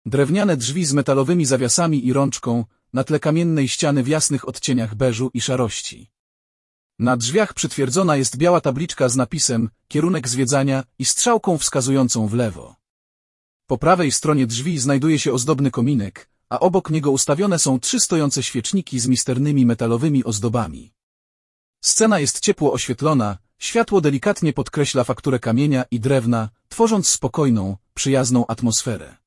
Drewniane drzwi z metalowymi zawiasami i rączką, na tle kamiennej ściany w jasnych odcieniach beżu i szarości. Na drzwiach przytwierdzona jest biała tabliczka z napisem „Kierunek zwiedzania” i strzałką wskazującą w lewo. Po prawej stronie drzwi znajduje się ozdobny kominek, a obok niego ustawione są 3 stojące świeczniki z misternymi metalowymi ozdobami. Scena jest ciepło oświetlona, światło delikatnie podkreśla fakturę kamienia i drewna, tworząc spokojną, przyjazną atmosferę.